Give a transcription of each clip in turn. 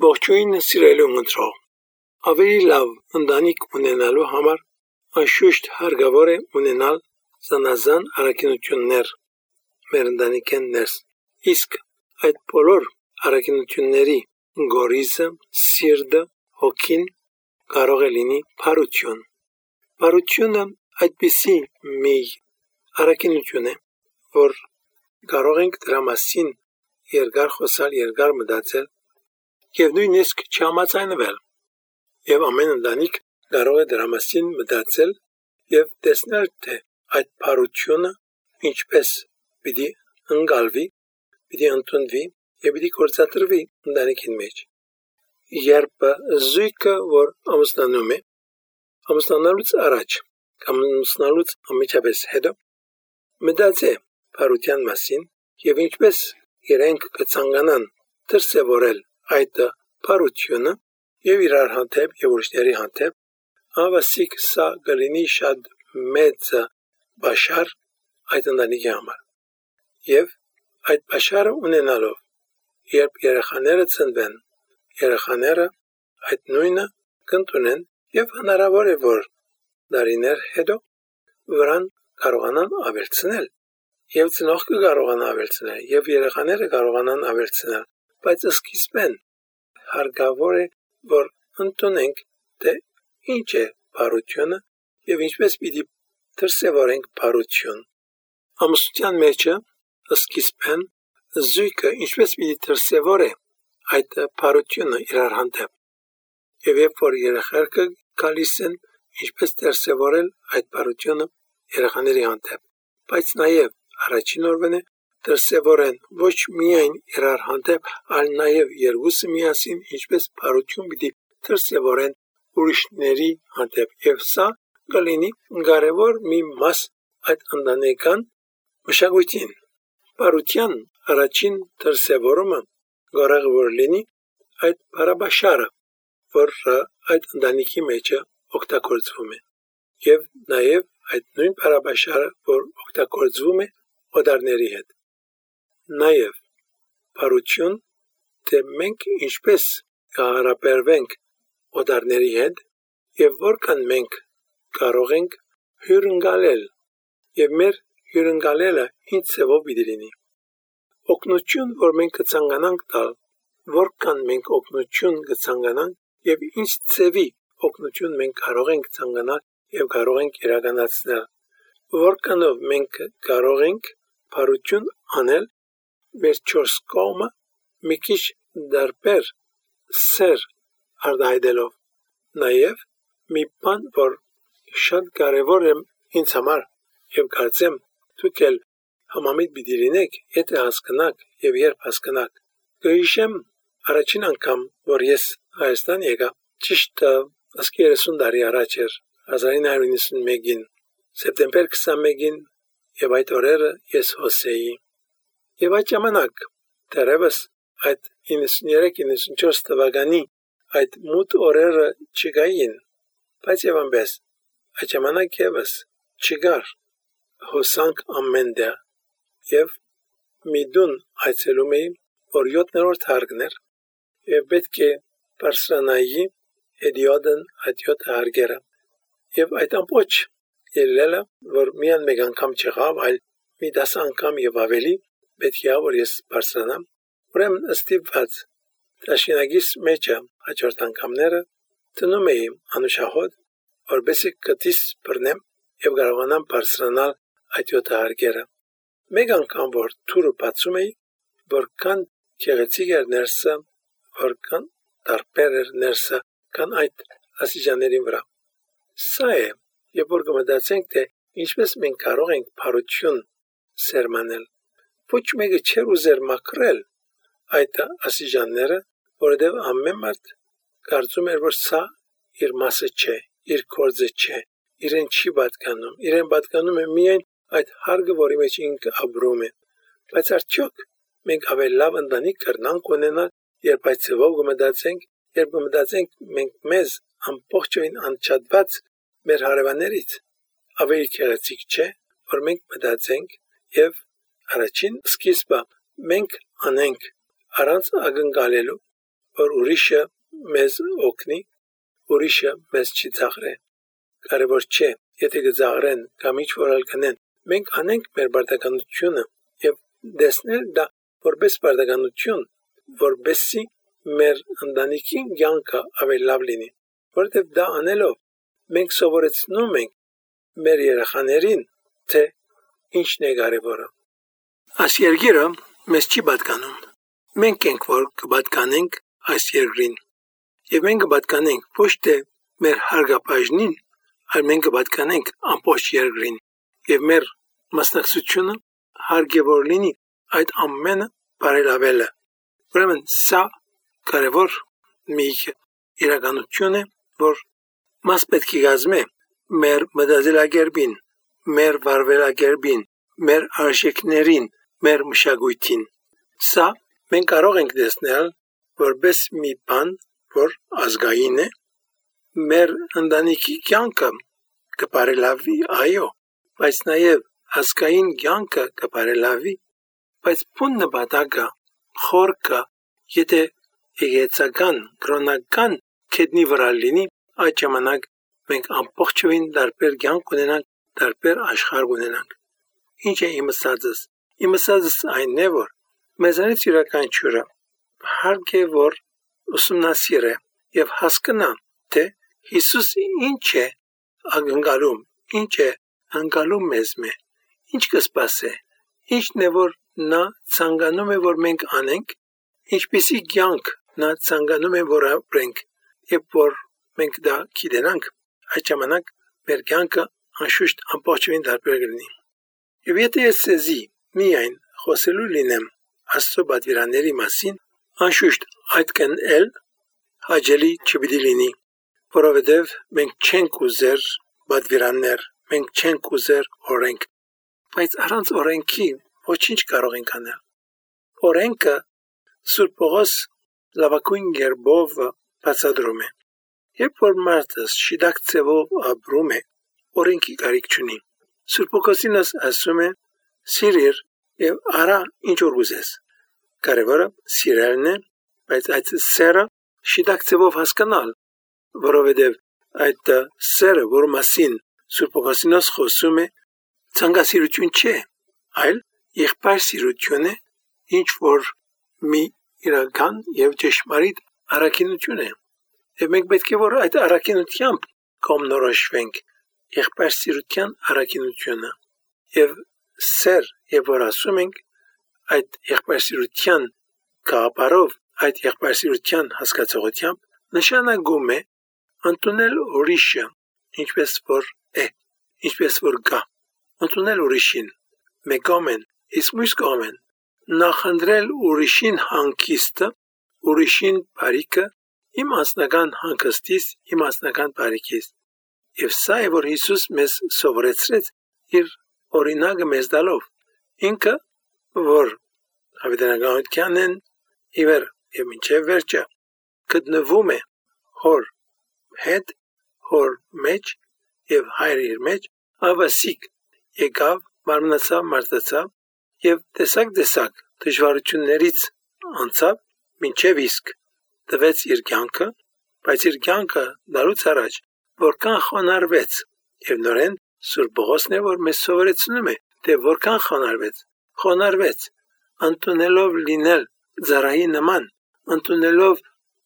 Ողջույն սիրելի ունեցող, ավելի լավ ընտանիք ունենալու համար անշուշտ հարկավոր է ունենալ զանազան առաքինություններ մեր ընտանիքեն ներս, իսկ այդ բոլոր առաքինությունների գորիզը, սիրտը, հոգին կարող է լինի բարություն։ Բարությունը այդպիսի մի առաքինություն է, որ կարող ենք դրա մասին երկար խոսալ, երկար մտածել և նույնիսկ չհամաձայնվել, և ամեն ընտանիք կարող է դրա մասին մտածել և տեսնել, թե այդ բարությունը ինչպես պիտի ընկալվի, պիտի ընդունվի և պիտի գործադրվի ընտանիքի մեջ։ Երբ զույգը, որ ամուսնանում է, ամուսնանալուց առաջ կամ ամուսնանալուց անմիջապես հետո մտածի բարության մասին և ինչպես իրենք կցանկանան դրսևորել այդ բարությունը և իրար հանդեպ և ուրիշների հանդեպ, հավասիկ սա կլինի շատ մեծ պաշար այդ ընտանիքի համար։ Եվ այդ պաշարը ունենալով, երբ երեխաները ծնվեն, երեխաները այդ նույնը կընդունեն և հնարավոր է, որ տարիներ հետո վրան կարողանան ավելցնել և ծնողքը կարողանա ավելցնել և երեխաները կարողանան ավելցնել, բայց սկիզբեն հարկավոր է, որ ընդունենք, թե ինչ է բարությունը և ինչպես պիտի դրսևորենք բարություն։ Ամուսնության մեջը սկիզբեն զույգը ինչպես պիտի դրսևորի այդ բարությունը իրար հանդեպ, և երբ որ երեխաները գալիս են, ինչպես դրսևորել այդ բարությունը երեխաների հանդեպ, բայց նաև առաջին օրվան դրսևորեն ոչ միայն իրար հանդեպ, այլ նաև երկուսը միասին ինչպես բարություն պիտի դրսևորեն ուրիշների հանդեպ, և սա կլինի կարևոր մի մաս այդ ընտանեկան մշակույթին։ Բարության առաջին դրսևորումը կարող է որ լինի այդ բարաբաշարը, որ այդ ընտանիքի մեջ օգտագործվում է, և նաև այդ նույն բարաբաշարը, որ օգտագործվում է օտարների հետ։ Նաև բարություն, թե մենք ինչպես կհարաբերվենք օտարների հետ և որքան մենք կարող ենք հյուրընկալել և մեր հյուրընկալելը ինչ ձևով պիտի լինի։ Օգնություն, որ մենք կցանկանանք տալ, որքան մենք օգնություն կցանկանանք և ինչ ձևի օգնություն մենք կարող ենք ցանկանալ և կարող ենք իրականացնել, որքանով մենք կարող ենք բարություն անել մեր չորս կողմը մի քիչ տարբեր սեր արտահայտելով։ Նաև մի բան, որ շատ կարևոր է ինձ համար և կարծեմ դուք էլ համամիտ պիտի լինեք, եթե հասկանաք և երբ հասկանաք, կհիշեմ առաջին անգամ, որ ես Հայաստան եկա, ճիշտ 30 տարի առաջ էր, 1991-ին, սեպտեմբեր 21-ին, և այդ օրերը ես հոս էի, և այդ ժամանակ դեռևս այդ 93-94 թվականի այդ մութ օրերը չկային, բայց և այնպես, այդ ժամանակ ևս չկար հոսանք ամենտեղ, և մի տուն այցելում էի, որ 7-րդ հարկն էր, և պետք է բարձրանայի հետիոտն այդ 7 հարկերը, և այդ ամբողջ ելնելը, որ միայն մեկ անգամ չեղավ, այլ մի 10 անգամ և ավելի պետք է որ ես բարձրանամ, ուրեմն ստիպված դաշինակիս մեջը հաջորդ անգամները դնում էի անուշահոտ, որպեսզի կտիս բռնեմ և կարողանամ բարձրանալ այդ 7 հարկերը։ Մեկ անգամ որ թուրը բացում էի, որքան գեղեցիկ էր ներսը, որքան տարբեր էր ներսը, քան այդ աստիճանների վրա։ Սա է, երբ որ կմտածենք, թե ինչպես մենք կարող ենք բարություն սերմանել։ Ոչ մեկը չէր ուզեր մաքրել այդ աստիճանները, որովհետև ամեն մարդ կարծում էր, որ սա իր մասը չէ, իր գործը չէ, իրեն չի պատկանում, իրեն պատկանում է միայն այդ հարկը, որի մեջ ինքը ապրում է։ Բայց արդյոք մենք ավելի լավ ընտանիք կրնանք ունենալ, երբ այդ ձևով կմտածենք, երբ կմտածենք մենք մեզ ամբողջովին անչափված մեր հարևաններից, ավելի գեղեցիկ չէ, որ մենք մտածենք և առաջին սկիզբը մենք անենք առանց ակնկալելու, որ ուրիշը մեզ օգնի, ուրիշը մեզ չի ծաղրի։ Կարևոր չէ, եթե գծաղրեն կամ ինչ-որ այլ կանեն, մենք անենք մեր բարդականությունը եւ դեսնել դա որպես բարդականություն, որպեսզի մեր ընտանիքի կյանքը ավելի լավ լինի, որովհետեւ դա անելով մենք սովորեցնում ենք մեր երեխաներին, թե ինչն է կարևորը։ Այս երկիրը մեզ չի պատկանում։ Մենք ենք, որ կպատկանենք այս երկրին։ Եվ մենք կպատկանենք ոչ թե մեր հարգապաշտին, այլ մենք կպատկանենք ամբողջ երկրին։ Եվ մեր մասնակցությունը հարգևոր լինի այդ ամենը բարելավելը։ Ուրեմն սա կարևոր մի իրականություն է, որ մաս պետք է կազմի մեր մտածելակերպին, մեր վարվելակերպին, մեր արժեքներին, մեր մշակույթին։ Սա մենք կարող ենք տեսնել որպես մի բան, որ ազգային է, մեր ընտանիքի կյանքը կբարելավի, այո, բայց նաև ազգային կյանքը կբարելավի, բայց բուն նպատակը խորքը, եթե եկեղեցական, կրոնական կետնի վրա լինի, այդ ժամանակ մենք ամբողջովին տարբեր կյանք ունենանք, տարբեր աշխարհ ունենանք։ Ինչ է իմ ասածս։ Իմ ասածս այն է, որ մեզանից յուրաքանչյուրը հարկ է, որ ուսումնասիրե եւ հասկանա, թե Հիսուս ինչ է ակնկալում, ինչ է անկալում մեզ, ինչ կսպասե, ինչն է, որ նա ցանկանում է, որ մենք անենք, ինչպիսի կյանք նա ցանկանում է, որ ապրենք, եւ որ մենք դա գիտենանք, այդ ժամանակ մեր կյանքը անշուշտ ամբողջովին տարբեր կլինի։ Եվ եթե ես զի միայն խոսելու լինեմ Աստծո պատվիրանների մասին, անշուշտ այդ կնել հաճելի չպիտի լինի, որովհետև մենք չենք ուզեր պատվիրաններ, մենք չենք ուզեր օրենք, բայց առանց օրենքի ոչինչ կարող ենք անել։ Օրենքը Սուրբ Պողոս լավագույն կերպով բացատրում է։ Երբ որ մարդը շիդակ ձևով ապրում է, օրենքի կարիք չունի։ Սուրբ Պողոսինոս ասում է. «Սիրիր եւ արա ինչ որ ուզես»։ Կարևորը սիրելն է, բայց այդ սերը շիդակ ձևով հասկանալ, որովհետև այդ սերը, որ մասին Սուրբ Պողոսինոս խոսում է, ցանկասիրություն չէ, այլ եղբայրսիրություն է, ինչ որ մի իրական եւ ճշմարիտ առաքինություն է։ Եվ մենք պետք է որ այդ առաքինությամբ կողմնորոշվենք եղբայրսիրության առաքինությունը։ Եվ սեր, եւ որ ասում ենք այդ եղբայրսիրության կապարով, այդ եղբայրսիրության հասկացողությամբ նշանակում է ընդունել ուրիշը, ինչպես որ է, ինչպես որ կա, ընդունել ուրիշին, մեկամեն, իսկ մյուս կողմեն, նախընտրել ուրիշին հանգիստը, ուրիշին բարիքը, իմ անձնական հանգստից, իմ անձնական բարիքից։ Եվ սա է, որ Հիսուս մեզ սովորեցրեց իր օրինակը մեզ տալով։ Ինքը, որ հավիտենականությանն իվեր եւ մինչեւ վերջը գտնվում է հոր հետ, հոր մեջ եւ հայր իր մեջ, ավասիկ եկավ, մարմնացավ, մարդացավ եւ տեսակ դժվարություններից անցավ, մինչեւ իսկ տվեց իր կյանքը, բայց իր կյանքը դարուց առաջ որքան խոնարհվեց եւ նորեն Սուրբ Պողոսն է, որ մեզ սովորեցնում է, թե որքան խոնարհվեց, ընդունելով լինել ծառայի նման, ընդունելով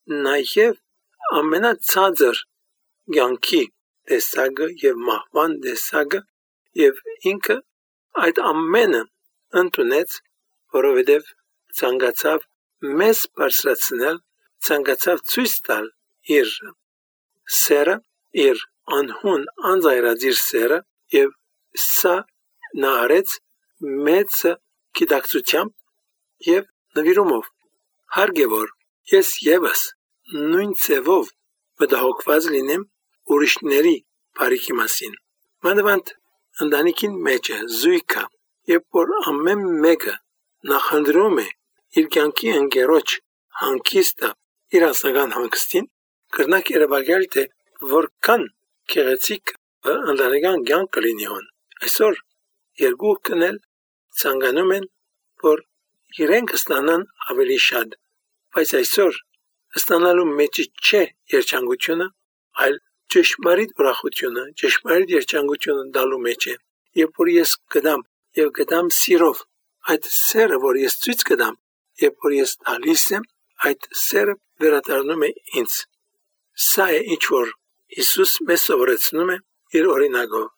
նաև ամենացածր կյանքի տեսակը եւ մահվան տեսակը, եւ ինքը այդ ամենը ընդունեց, որովհետեւ ցանկացավ մեզ բարձրացնել, ցանկացավ ցույց տալ իր սերը, իր անհուն անձայրածիր սերը, եւ սա նա արեց մեծ գիտակցությամբ եւ նվիրումով։ Հարգևոր, ես եւս նույն ձևով մտահոգված լինեմ ուրիշների բարիքի մասին։ Մանավանդ ընտանիքին մեջ զույգը, երբ որ ամեն մեկը նախընտրում է իր կյանքի ընկերոջ հանգիստը իր անձնական հանգստին, կրնակ երևակայել, թե որքան գեղեցիկ ընտանեկան կյանք կլինի հոն։ Այսօր երկու կնել ցանկանում են, որ իրենք ստանան ավելի շատ, բայց այսօր ստանալու մեջ չէ երջանկությունը, այլ ճշմարիտ ուրախությունը, ճշմարիտ երջանկությունը դալու մեջ է։ Երբ որ ես գտամ եւ գտամ սիրով այդ սերը, որ ես ցույց կտամ, երբ որ ես տալիս եմ, այդ սերը վերադառնում է ինձ։ Սա է ինչ որ Հիսուս մեզ սովորեցնում է իր օրինակով։